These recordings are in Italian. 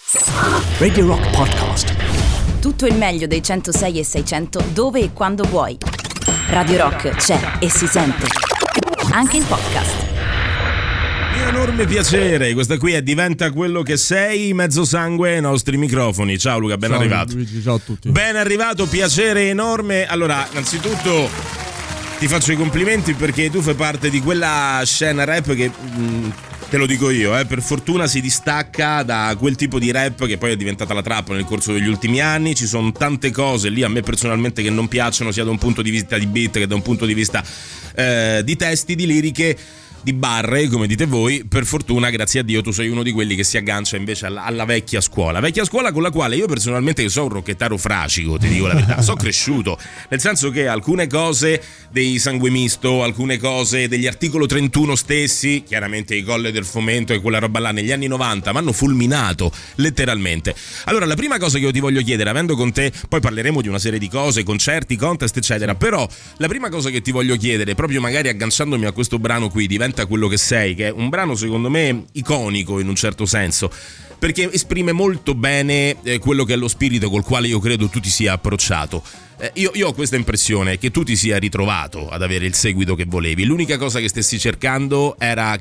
Radio Rock Podcast. Tutto il meglio dei 106 e 600 dove e quando vuoi. Radio Rock c'è e si sente anche in podcast. Enorme piacere, questa qui è Diventa quello che sei, mezzo sangue ai nostri microfoni. Ciao Luca, ben arrivato. Luigi, ciao a tutti. Ben arrivato, piacere enorme. Allora, innanzitutto ti faccio i complimenti perché tu fai parte di quella scena rap che, te lo dico io, per fortuna si distacca da quel tipo di rap che poi è diventata la trap nel corso degli ultimi anni. Ci sono tante cose lì a me personalmente che non piacciono, sia da un punto di vista di beat che da un punto di vista di testi, di liriche, di barre, come dite voi. Per fortuna, grazie a Dio, tu sei uno di quelli che si aggancia invece alla vecchia scuola con la quale io personalmente, che sono un rocchettaro fracico, ti dico la verità, sono cresciuto, nel senso che alcune cose dei Sangue Misto, alcune cose degli Articolo 31 stessi, chiaramente i Colle del Fomento e quella roba là negli anni 90 mi hanno fulminato letteralmente. Allora, la prima cosa che io ti voglio chiedere, avendo con te, poi parleremo di una serie di cose, concerti, contest eccetera, però la prima cosa che ti voglio chiedere, proprio magari agganciandomi a questo brano qui, Diventa quello che sei, che è un brano secondo me iconico in un certo senso, perché esprime molto bene quello che è lo spirito col quale io credo tu ti sia approcciato. Io ho questa impressione che tu ti sia ritrovato ad avere il seguito che volevi. L'unica cosa che stavi cercando era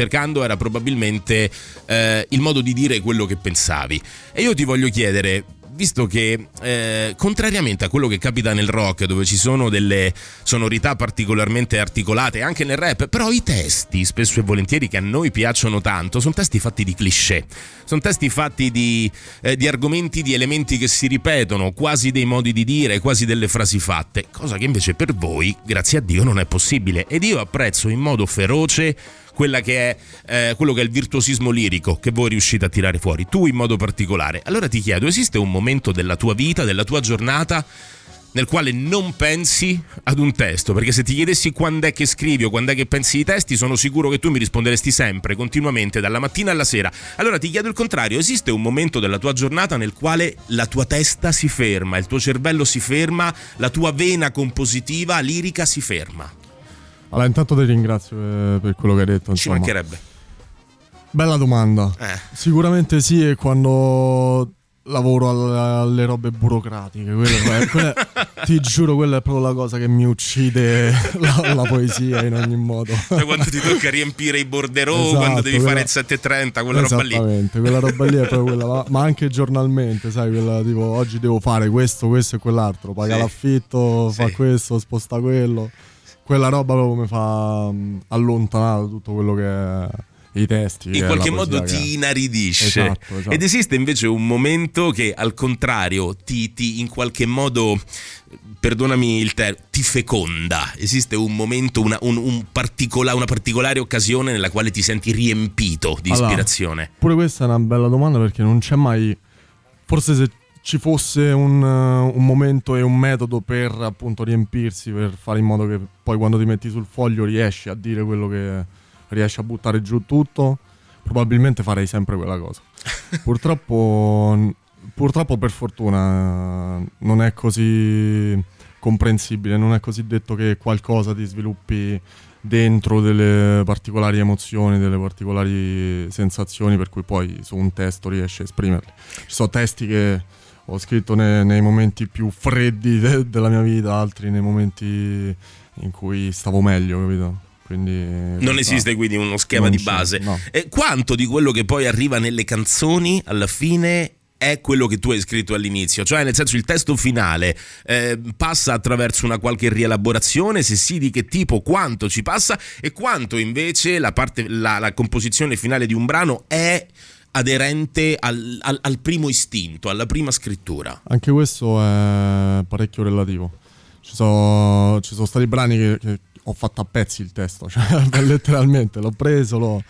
probabilmente il modo di dire quello che pensavi. E io ti voglio chiedere, visto che contrariamente a quello che capita nel rock, dove ci sono delle sonorità particolarmente articolate, anche nel rap, però i testi spesso e volentieri che a noi piacciono tanto sono testi fatti di cliché, sono testi fatti di argomenti, di elementi che si ripetono, quasi dei modi di dire, quasi delle frasi fatte, cosa che invece per voi, grazie a Dio, non è possibile. Ed io apprezzo in modo feroce quello che è il virtuosismo lirico che voi riuscite a tirare fuori, tu in modo particolare. Allora ti chiedo, esiste un momento della tua vita, della tua giornata, nel quale non pensi ad un testo? Perché se ti chiedessi quando è che scrivi o quando è che pensi ai testi, sono sicuro che tu mi risponderesti sempre, continuamente, dalla mattina alla sera. Allora ti chiedo il contrario, esiste un momento della tua giornata nel quale la tua testa si ferma, il tuo cervello si ferma, la tua vena compositiva, lirica si ferma? Allora, intanto ti ringrazio per quello che hai detto. Ci mancherebbe. Bella domanda. Sicuramente sì, è quando lavoro alle robe burocratiche. Quella, ti giuro, quella è proprio la cosa che mi uccide la poesia in ogni modo. Cioè quando ti tocca riempire i borderò, esatto, quando devi fare il 730, quella roba lì. Esattamente, quella roba lì è proprio quella, ma anche giornalmente, sai, quella tipo oggi devo fare questo e quell'altro, paga l'affitto, fa questo, sposta quello. Quella roba proprio mi fa allontanare tutto quello che è i testi. In qualche modo ti inaridisce. Esatto. Ed esiste invece un momento che al contrario ti in qualche modo, perdonami il termine, ti feconda. Esiste un momento, una particolare occasione nella quale ti senti riempito di ispirazione? Pure questa è una bella domanda, perché non c'è mai, forse se ci fosse un momento e un metodo per appunto riempirsi, per fare in modo che poi quando ti metti sul foglio riesci a dire quello che riesci, a buttare giù tutto, probabilmente farei sempre quella cosa. Purtroppo per fortuna non è così comprensibile, non è così detto che qualcosa ti sviluppi dentro delle particolari emozioni, delle particolari sensazioni per cui poi su un testo riesci a esprimerle. Ci sono testi che ho scritto nei momenti più freddi della mia vita, altri nei momenti in cui stavo meglio, capito? Quindi non esiste quindi uno schema di base. No. E quanto di quello che poi arriva nelle canzoni alla fine è quello che tu hai scritto all'inizio? Cioè, nel senso, il testo finale passa attraverso una qualche rielaborazione? Se sì, di che tipo? Quanto ci passa? E quanto invece la composizione finale di un brano è aderente al primo istinto, alla prima scrittura? Anche questo è parecchio relativo. Ci sono stati brani che ho fatto a pezzi il testo, cioè letteralmente l'ho preso,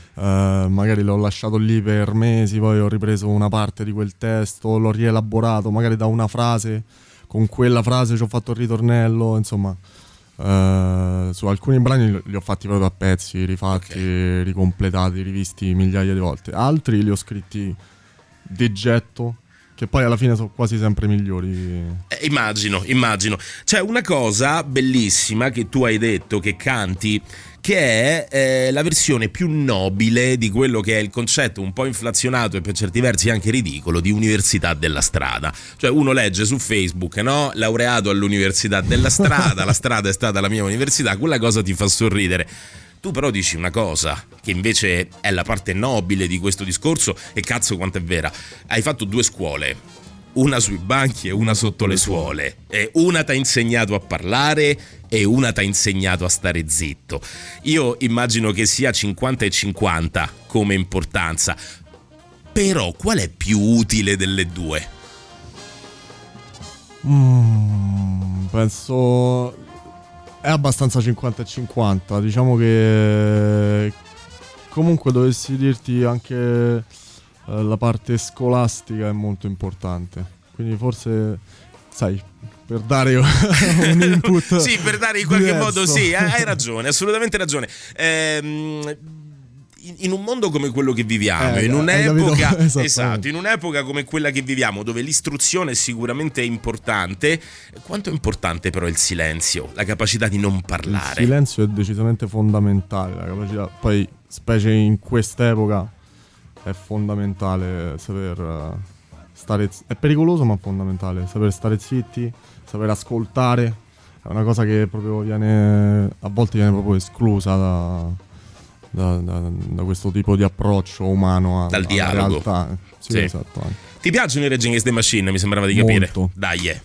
magari l'ho lasciato lì per mesi, poi ho ripreso una parte di quel testo, l'ho rielaborato magari da una frase, con quella frase ci ho fatto il ritornello, insomma. Su alcuni brani li ho fatti proprio a pezzi, rifatti, ricompletati, rivisti migliaia di volte. Altri li ho scritti di getto, che poi alla fine sono quasi sempre migliori. Immagino. C'è una cosa bellissima che tu hai detto, che canti, che è la versione più nobile di quello che è il concetto un po' inflazionato e per certi versi anche ridicolo di università della strada. Cioè uno legge su Facebook, no? Laureato all'università della strada, la strada è stata la mia università, quella cosa ti fa sorridere. Tu però dici una cosa che invece è la parte nobile di questo discorso, e cazzo quanto è vera. Hai fatto 2 scuole, una sui banchi e una sotto le suole, e una t'ha insegnato a parlare e una t'ha insegnato a stare zitto. Io immagino che sia 50 e 50 come importanza, però qual è più utile delle 2? Penso è abbastanza 50 e 50. Diciamo che comunque dovessi dirti anche la parte scolastica è molto importante, quindi forse sai, per dare un input sì, per dare in qualche diverso. modo, sì, hai ragione, assolutamente ragione. In un mondo come quello che viviamo, in un'epoca esatto, in un'epoca come quella che viviamo, dove l'istruzione è sicuramente importante, quanto è importante però il silenzio, la capacità di non parlare? Il silenzio è decisamente fondamentale, la capacità, poi specie in quest'epoca è fondamentale saper stare, è pericoloso ma fondamentale saper stare zitti, saper ascoltare. È una cosa che proprio a volte viene proprio esclusa da questo tipo di approccio umano dal dialogo. Realtà. Sì. Esatto, anche. Ti piacciono i Rage Against the Machine? Mi sembrava di capire. Molto. Dai.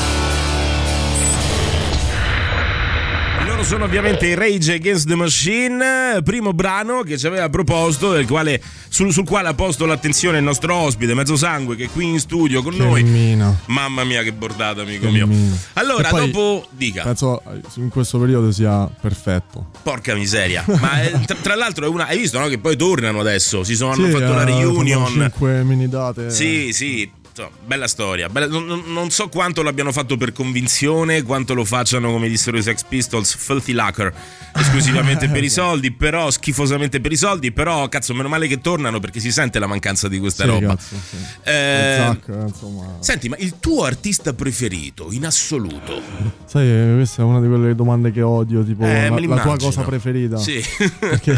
Loro sono ovviamente i Rage Against the Machine, primo brano che ci aveva proposto, sul quale ha posto l'attenzione il nostro ospite Mezzosangue, che è qui in studio con noi. Mina. Mamma mia che bordata, amico mio. Allora, poi, dopo dica. Penso in questo periodo sia perfetto. Porca miseria. Ma tra l'altro è una, hai visto, no, che poi tornano adesso, hanno fatto la reunion. 5 mini date. Sì. Bella storia. Non so quanto l'abbiano fatto per convinzione, quanto lo facciano, come dissero i Sex Pistols, filthy lucre, esclusivamente per i soldi, però schifosamente per i soldi. Però cazzo, meno male che tornano, perché si sente la mancanza di questa roba. Cazzo, sì. Insomma. Senti, ma il tuo artista preferito in assoluto? Sai, questa è una di quelle domande che odio, tipo la tua cosa preferita. Sì. Perché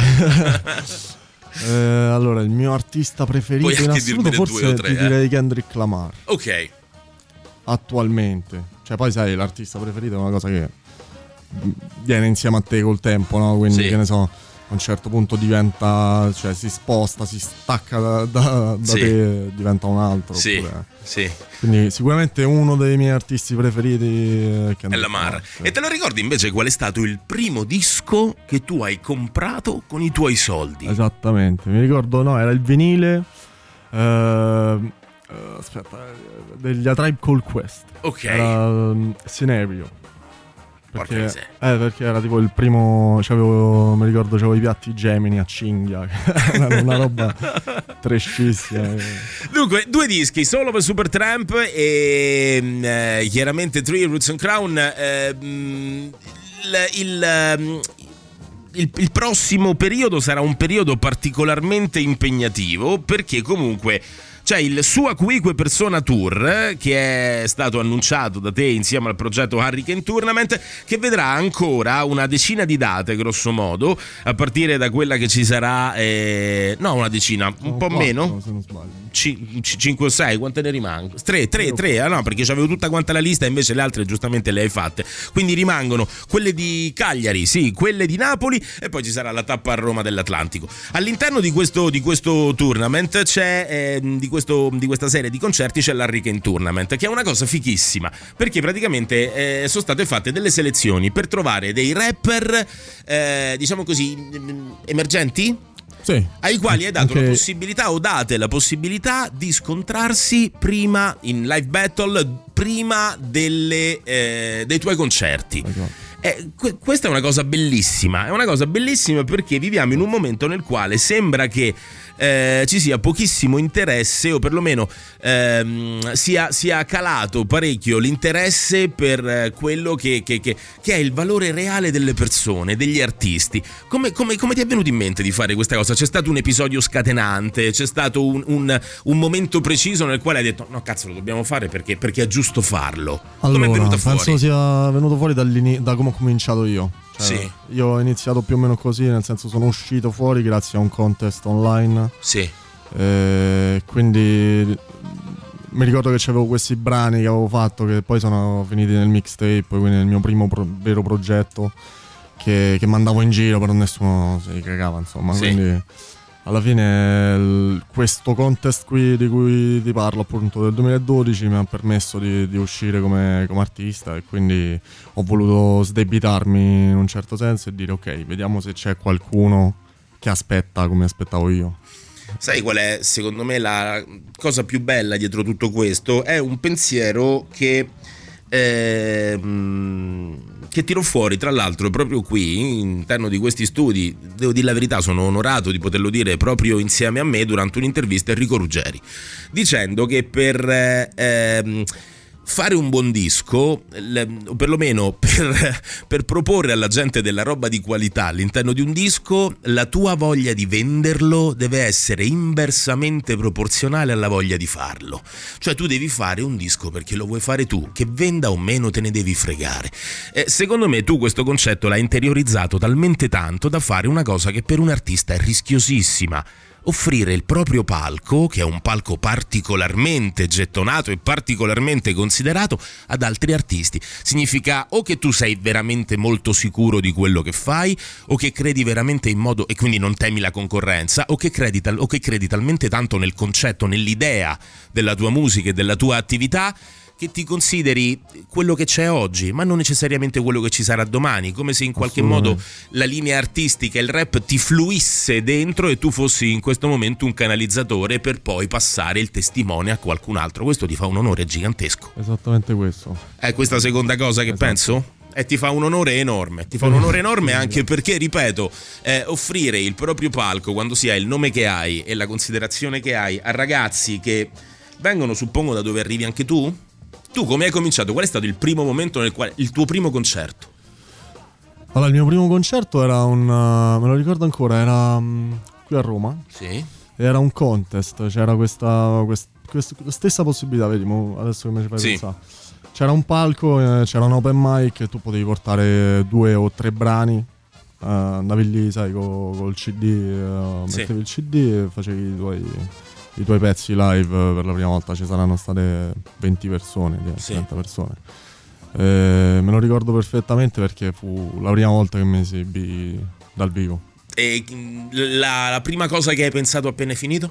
allora, il mio artista preferito in assoluto forse ti direi Kendrick Lamar. Ok. Attualmente. Cioè poi sai, l'artista preferito è una cosa che viene insieme a te col tempo, no? Quindi che ne so, a un certo punto diventa, cioè si sposta, si stacca da te, diventa un altro. Sì. Quindi sicuramente uno dei miei artisti preferiti è Lamar. E te lo ricordi invece qual è stato il primo disco che tu hai comprato con i tuoi soldi? Esattamente, mi ricordo, no, era il vinile degli A Tribe Called Quest. Ok. Era Scenario. Perché era tipo il primo, mi ricordo c'avevo i piatti Gemini a cinghia, era una roba trashissima. Dunque, 2 dischi, solo per Supertramp e chiaramente Three Roots and Crown. Il prossimo periodo sarà un periodo particolarmente impegnativo, perché comunque c'è il Sua Cuique Persona Tour, che è stato annunciato da te insieme al progetto Hurricane Tournament, che vedrà ancora una decina di date, grosso modo, a partire da quella che ci sarà, no, una decina, un po' 4, meno, se non sbaglio. 5 o 6, quante ne rimangono? 3, no, perché c'avevo tutta quanta la lista, invece le altre giustamente le hai fatte, quindi rimangono quelle di Cagliari, sì, quelle di Napoli, e poi ci sarà la tappa a Roma dell'Atlantico. All'interno di questo tournament c'è di questa serie di concerti c'è l'Hurricane Tournament, che è una cosa fichissima, perché praticamente sono state fatte delle selezioni per trovare dei rapper diciamo così emergenti, sì, ai quali hai dato la possibilità, o date la possibilità di scontrarsi prima in live battle, prima dei tuoi concerti. Questa è una cosa bellissima perché viviamo in un momento nel quale sembra che ci sia pochissimo interesse, o perlomeno sia calato parecchio l'interesse per quello che è il valore reale delle persone, degli artisti. Come ti è venuto in mente di fare questa cosa? C'è stato un episodio scatenante? C'è stato un momento preciso nel quale hai detto no cazzo, lo dobbiamo fare perché è giusto farlo? Come è venuto fuori? Penso sia venuto fuori da come ho cominciato io. Sì. Io ho iniziato più o meno così, nel senso sono uscito fuori grazie a un contest online. Sì. Quindi mi ricordo che c'avevo questi brani che avevo fatto che poi sono finiti nel mixtape, quindi nel mio primo vero progetto che mandavo in giro, però nessuno si cagava, insomma. Sì. Quindi alla fine questo contest qui di cui ti parlo, appunto del 2012, mi ha permesso di uscire come artista, e quindi ho voluto sdebitarmi in un certo senso e dire ok, vediamo se c'è qualcuno che aspetta come aspettavo io. Sai qual è secondo me la cosa più bella dietro tutto questo? È un pensiero che tirò fuori, tra l'altro, proprio qui all'interno di questi studi. Devo dire la verità, sono onorato di poterlo dire proprio insieme a me durante un'intervista a Enrico Ruggeri, dicendo che per fare un buon disco, o perlomeno per proporre alla gente della roba di qualità all'interno di un disco, la tua voglia di venderlo deve essere inversamente proporzionale alla voglia di farlo. Cioè tu devi fare un disco perché lo vuoi fare tu, che venda o meno te ne devi fregare. Secondo me tu questo concetto l'hai interiorizzato talmente tanto da fare una cosa che per un artista è rischiosissima: offrire il proprio palco, che è un palco particolarmente gettonato e particolarmente considerato, ad altri artisti. Significa o che tu sei veramente molto sicuro di quello che fai, o che credi veramente in modo, e quindi non temi la concorrenza, o che credi talmente tanto nel concetto, nell'idea della tua musica e della tua attività, che ti consideri quello che c'è oggi, ma non necessariamente quello che ci sarà domani, come se in qualche modo la linea artistica, il rap ti fluisse dentro e tu fossi in questo momento un canalizzatore per poi passare il testimone a qualcun altro. Questo ti fa un onore gigantesco. Esattamente questo. È questa seconda cosa che penso? E ti fa un onore enorme, anche perché, ripeto, offrire il proprio palco quando si ha il nome che hai e la considerazione che hai a ragazzi che vengono, suppongo, da dove arrivi anche tu. Tu come hai cominciato? Qual è stato il primo momento nel quale il tuo primo concerto? Allora, il mio primo concerto era me lo ricordo ancora, era qui a Roma. Sì. Era un contest, c'era questa stessa possibilità, vedi, adesso che mi ci fai pensare. C'era un palco, c'era un open mic e tu potevi portare 2 o 3 brani, andavi lì, sai, col CD, mettevi il CD e facevi i tuoi pezzi live per la prima volta. Ci saranno state 20 persone, 30 persone. Me lo ricordo perfettamente perché fu la prima volta che mi esibì dal vivo. E la prima cosa che hai pensato appena è finito?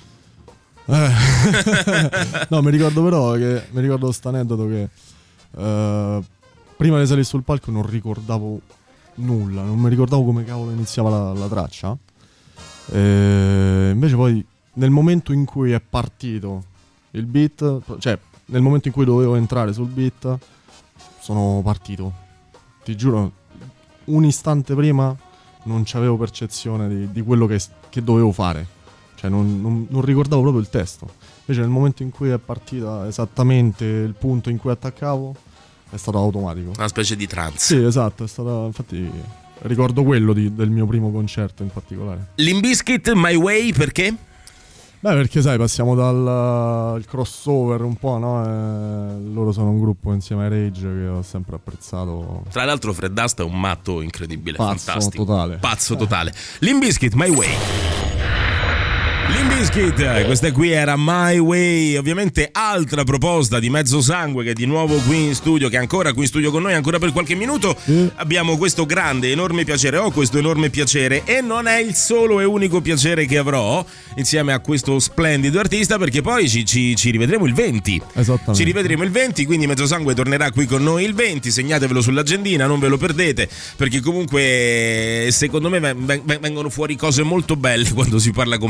No, mi ricordo sto aneddoto che prima di salire sul palco non ricordavo nulla, non mi ricordavo come cavolo iniziava la traccia. Invece poi nel momento in cui è partito il beat, cioè nel momento in cui dovevo entrare sul beat, sono partito. Ti giuro, un istante prima non c'avevo percezione di quello che dovevo fare. Cioè non ricordavo proprio il testo. Invece nel momento in cui è partita esattamente il punto in cui attaccavo, è stato automatico. Una specie di trance. Sì, esatto, è stata, infatti ricordo quello del mio primo concerto in particolare. Limp Bizkit, My Way, perché? Beh, perché sai, passiamo dal crossover un po', no? Loro sono un gruppo insieme ai Rage che ho sempre apprezzato. Tra l'altro Fred Dust è un matto incredibile, pazzo fantastico. Totale. Pazzo totale. Limp Bizkit, My Way. Limp Bizkit, questa qui era My Way, ovviamente altra proposta di Mezzo Sangue che è di nuovo qui in studio, che è ancora qui in studio con noi, ancora per qualche minuto. Abbiamo questo grande, enorme piacere, ho questo enorme piacere, e non è il solo e unico piacere che avrò insieme a questo splendido artista, perché poi ci rivedremo il 20. Esattamente. Ci rivedremo il 20, quindi Mezzo Sangue tornerà qui con noi il 20, segnatevelo sull'agendina, non ve lo perdete, perché comunque secondo me vengono fuori cose molto belle quando si parla con persone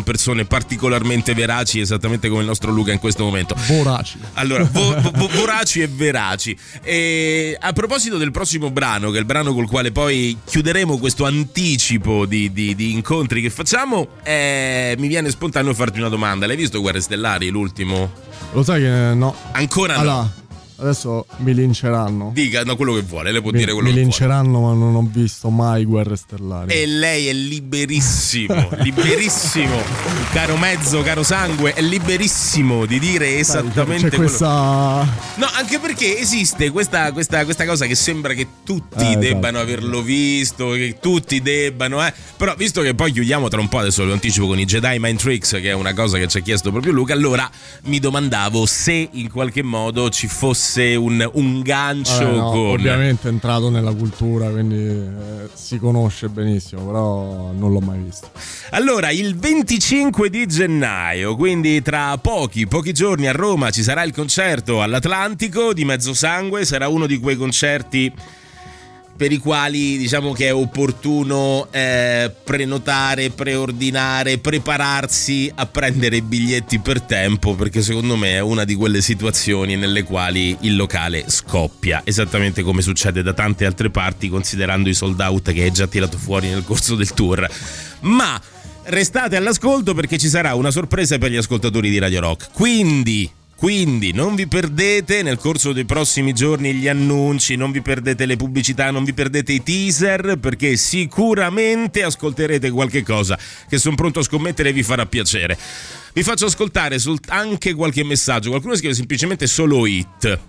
particolarmente veraci, esattamente come il nostro Luca in questo momento. Voraci. Allora, voraci e veraci. E a proposito del prossimo brano, che è il brano col quale poi chiuderemo questo anticipo di incontri che facciamo, mi viene spontaneo farti una domanda. L'hai visto Guerre Stellari, l'ultimo? Lo sai che no. Ancora no. Allora, adesso mi linceranno. Dica quello che vuole, lei può dire quello mi che linceranno, ma non ho visto mai Guerre Stellari. E lei è liberissimo, liberissimo, caro mezzo, caro sangue, è liberissimo di dire esattamente c'è questa... No, anche perché esiste questa cosa che sembra che tutti debbano averlo visto, che tutti debbano, però visto che poi chiudiamo tra un po', adesso lo anticipo con i Jedi Mind Tricks, che è una cosa che ci ha chiesto proprio Luca, allora mi domandavo se in qualche modo ci fosse un gancio no, con... Ovviamente è entrato nella cultura, quindi si conosce benissimo, però non l'ho mai visto. Allora, il 25 di gennaio, quindi tra pochi giorni a Roma, ci sarà il concerto all'Atlantico di Mezzosangue. Sarà uno di quei concerti per i quali diciamo che è opportuno prenotare, preordinare, prepararsi a prendere i biglietti per tempo, perché secondo me è una di quelle situazioni nelle quali il locale scoppia, esattamente come succede da tante altre parti, considerando i sold out che hai già tirato fuori nel corso del tour. Ma restate all'ascolto, perché ci sarà una sorpresa per gli ascoltatori di Radio Rock, quindi non vi perdete nel corso dei prossimi giorni gli annunci, non vi perdete le pubblicità, non vi perdete i teaser, perché sicuramente ascolterete qualche cosa che sono pronto a scommettere vi farà piacere. Vi faccio ascoltare anche qualche messaggio. Qualcuno scrive semplicemente solo hit,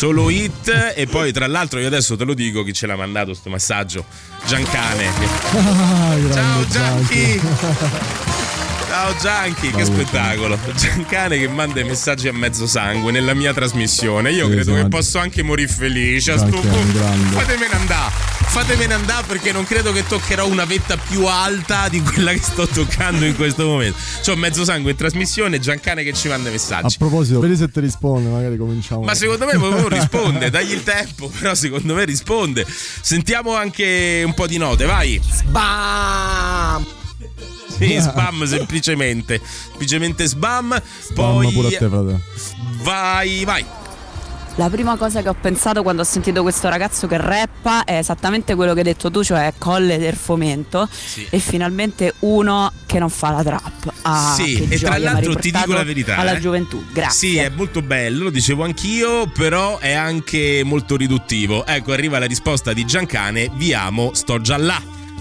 e poi tra l'altro io adesso te lo dico chi ce l'ha mandato sto messaggio: Giancane. Ciao Gianchi. Ciao Gianchi, che spettacolo. Giancane che manda i messaggi a mezzo sangue nella mia trasmissione. Io credo che posso anche morire felice a sto punto. Fatemene andare, perché non credo che toccherò una vetta più alta di quella che sto toccando in questo momento. C'ho mezzo sangue in trasmissione, Giancane che ci manda messaggi. A proposito, vedi se ti risponde, magari cominciamo. Ma secondo me non risponde, dagli il tempo, però secondo me risponde. Sentiamo anche un po' di note, vai. Spam! Sì, spam semplicemente spam. Poi pure a te, frate. Vai. La prima cosa che ho pensato quando ho sentito questo ragazzo che rappa è esattamente quello che hai detto tu, cioè Colle del Fomento, sì. E finalmente uno che non fa la trap. Sì, e tra l'altro ti dico la verità, alla gioventù, grazie. Sì, è molto bello, lo dicevo anch'io, però è anche molto riduttivo. Ecco, arriva la risposta di Giancane: vi amo, sto già là.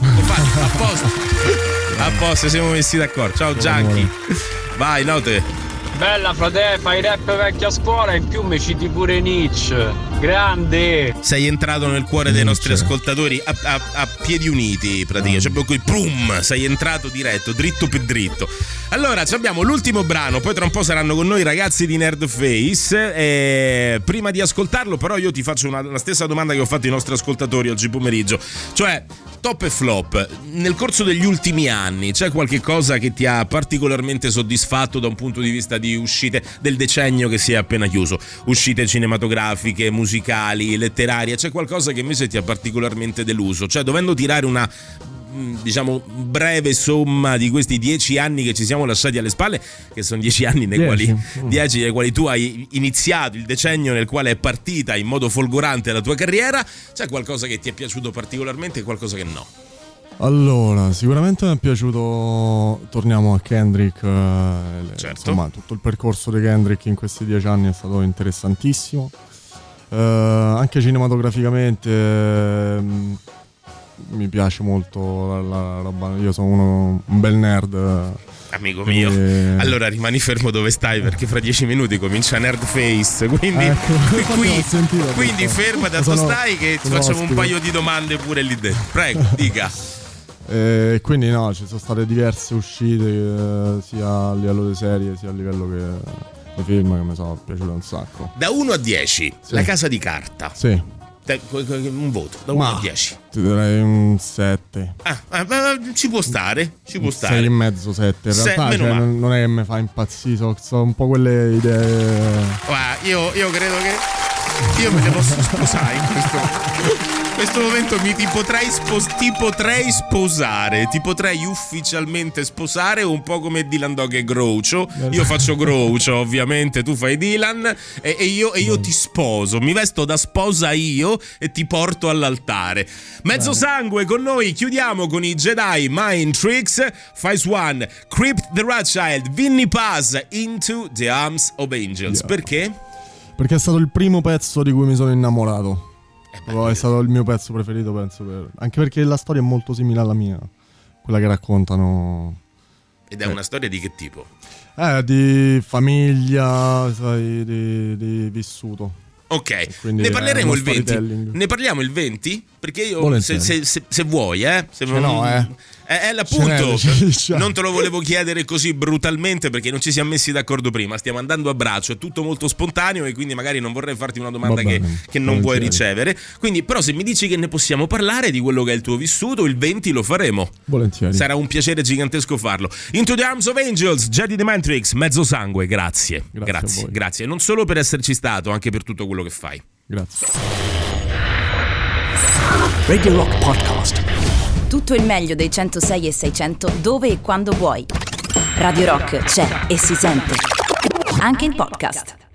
A posto, siamo messi d'accordo. Ciao Gianchi. Vai, note. Bella frate, fai rap vecchia scuola, in più mi citi pure Nietzsche. Grande. Sei entrato nel cuore dei nostri ascoltatori a piedi uniti, praticamente. Cioè proprio prum, sei entrato diretto, dritto per dritto. Allora, abbiamo l'ultimo brano, poi tra un po' saranno con noi i ragazzi di Nerdface. Prima di ascoltarlo, però, io ti faccio la stessa domanda che ho fatto ai nostri ascoltatori oggi pomeriggio. Cioè, top e flop, nel corso degli ultimi anni c'è qualche cosa che ti ha particolarmente soddisfatto da un punto di vista di uscite del decennio che si è appena chiuso? Uscite cinematografiche, musicali, letterarie, c'è qualcosa che invece ti ha particolarmente deluso? Cioè, dovendo tirare una, diciamo, breve somma di questi 10 anni che ci siamo lasciati alle spalle, che sono 10 anni nei quali tu hai iniziato il decennio nel quale è partita in modo folgorante la tua carriera, c'è qualcosa che ti è piaciuto particolarmente e qualcosa che no? Allora, sicuramente mi è piaciuto, torniamo a Kendrick, certo. Insomma, tutto il percorso di Kendrick in questi 10 anni è stato interessantissimo, anche cinematograficamente mi piace molto la roba, io sono un bel nerd. Amico mio, allora rimani fermo dove stai, perché fra 10 minuti comincia Nerdface, quindi quindi ferma da dove stai che ti facciamo un paio di domande pure lì dentro. Prego, dica. Quindi no, ci sono state diverse uscite sia a livello di serie sia a livello che di film, che mi sono piaciute un sacco. Da 1 a 10, sì. La Casa di Carta. Sì. Un voto da 1 a 10. Ti darei un 7. Ci può stare. 6,5, 7. In realtà non è che mi fa impazzire, sono un po' quelle idee. Guarda, io credo che io me ne posso scusare in questo. questo momento ti potrei sposare, ti potrei ufficialmente sposare, un po' come Dylan Dog e Groucho. Io faccio Groucho, ovviamente, tu fai Dylan e io ti sposo, mi vesto da sposa io e ti porto all'altare. Mezzo sangue con noi, chiudiamo con i Jedi Mind Tricks, Phase One, Crypt the Rothschild, Vinnie Paz, Into the Arms of Angels. Perché? Perché è stato il primo pezzo di cui mi sono innamorato. È stato il mio pezzo preferito, penso, anche perché la storia è molto simile alla mia, quella che raccontano. Ed è una storia di che tipo? Di famiglia, sai, di vissuto. Ok, ne parleremo il 20. Ne parliamo il 20? Perché io, se vuoi, se no, è l'appunto. Non te lo volevo chiedere così brutalmente perché non ci siamo messi d'accordo prima. Stiamo andando a braccio, è tutto molto spontaneo e quindi magari non vorrei farti una domanda che non vuoi ricevere. Quindi, però, se mi dici che ne possiamo parlare di quello che è il tuo vissuto, il 20 lo faremo. Volentieri. Sarà un piacere gigantesco farlo. Into the Arms of Angels, Jedi the Mind Tricks, Mezzo sangue. Grazie. E non solo per esserci stato, anche per tutto quello che fai. Grazie. Radio Rock Podcast. Tutto il meglio dei 106 e 600 dove e quando vuoi. Radio Rock c'è e si sente. Anche in podcast.